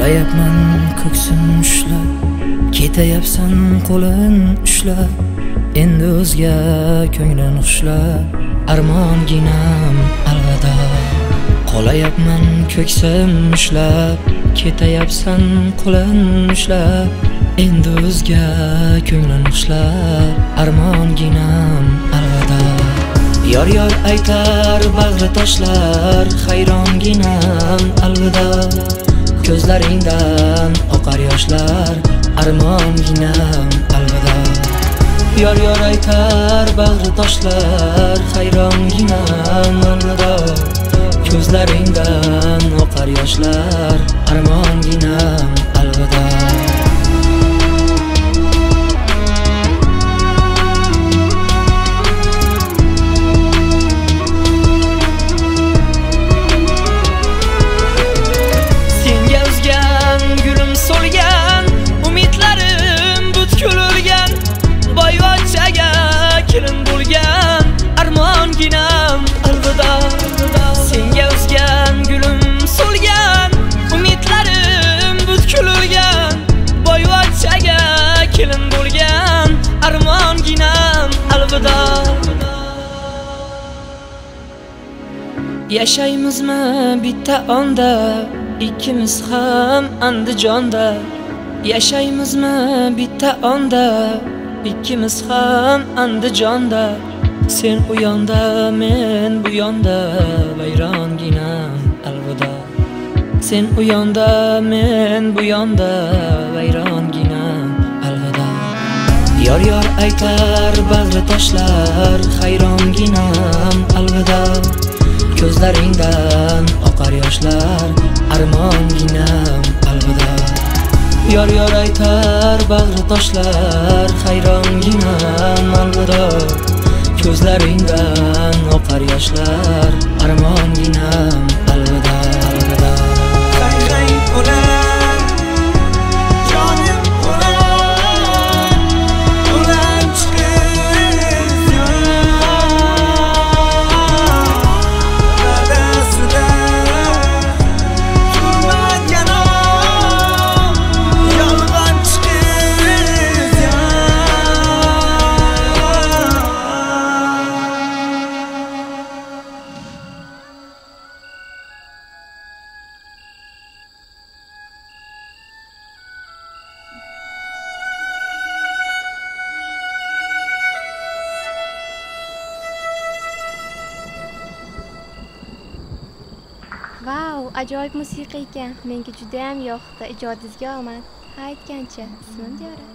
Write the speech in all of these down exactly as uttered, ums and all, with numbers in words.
Qolayapman ko'ksim ushlab, ketayapsan qo'lin ushlab, endi o'zga ko'nglim xushlab, armonginam alvado. Qolayapman ko'ksim ushlab, ketayapsan qo'lin ushlab, endi o'zga ko'nglim xushlab, armonginam alvado. Yor yor aytar bag'ri toshlar, hayronginam alvida. Ko'zlaringdan oqar yoshlar, armonginam alvida. Yor yor aytar bag'ri toshlar, hayronginam alvida. Ko'zlaringdan oqar yoshlar, armonginam alvida. Yashaymizmi bitta onda, ikkimiz ham Andijonda. Yashaymizmi bitta onda, ikkimiz ham Andijonda. Sen u yonda, men bu yonda, vayronginam alvida. Sen u yonda, men bu yonda, vayronginam alvida. Yor yor aytar bag'ri toshlar, hayronginam alvida. Ko'zlaringdan oqar yoshlar, armonginam alvida. Yor yor aytar bag'ri toshlar, hayronginam alvida. Ko'zlaringdan oqar yoshlar, armonginam alvida, alvida. Qayg'ay bo'lar, jonim bo'lar, bo'lar chiqiz radasida turmagan yolg'on chiqiz. Vau, ajoyib musiqa ekan. Menga juda ham yoqdi. Ijodingizga omad. Ha aytgancha, ismim Diyora.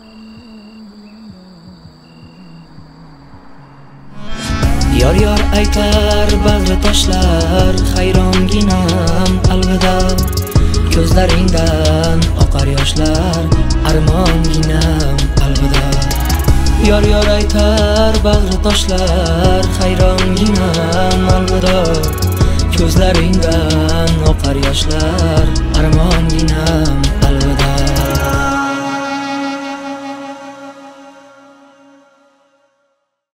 Yor yor aytar bag'ri toshlar, hayronginam alvida. Ko'zlaringdan oqar yoshlar, armonginam alvida. Yor yor aytar bag'ri toshlar, hayronginam alvida. Ko'zlaringdan oqar yoshlar, armonginam alvida.